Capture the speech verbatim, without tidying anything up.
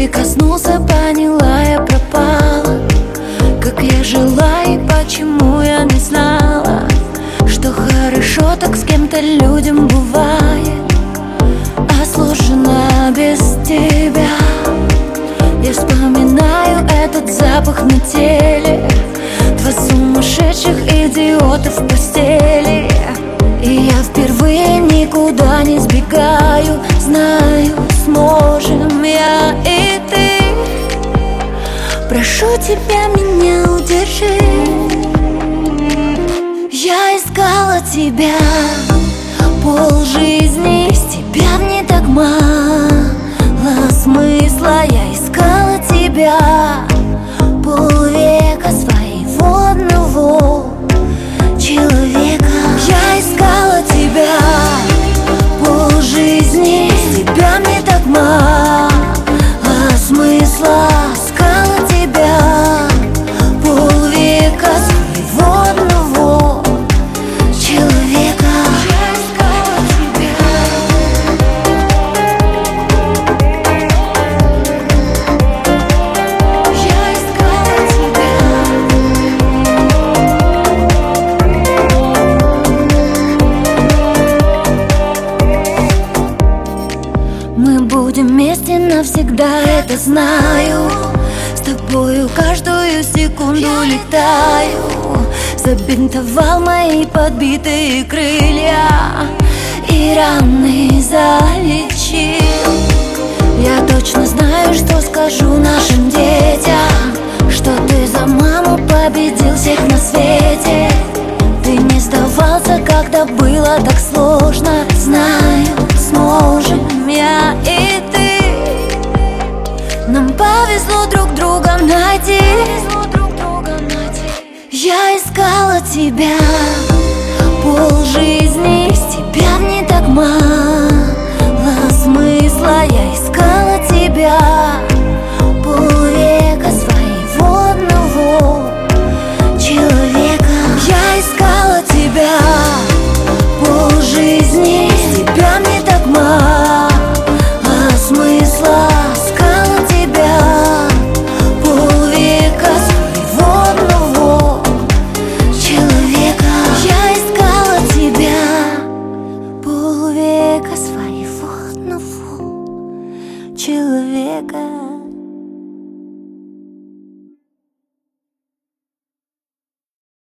коснулся, поняла, я пропала. Как я жила и почему я не знала, что хорошо так с кем-то людям бывает, а сложно без тебя. Я вспоминаю этот запах на теле, два сумасшедших идиота в постели. И я впервые никуда не сбегаю, знаю, сможем я и ты. Прошу тебя, меня удержи. Я искала тебя полжизни, с тебя мне так мало смысла. Я искала тебя полвека, своего одного человека. Я искала тебя полжизни, с тебя мне так мало смысла. Искала тебя полвека, своего одного человека. Я искала тебя. Я искала тебя. Мы будем вместе навсегда, это знаю. С тобою каждую секунду летаю. Забинтовал мои подбитые крылья и раны залечил. Я точно знаю, что скажу нашим детям, что ты за маму победил всех на свете. Ты не сдавался, когда было так сложно.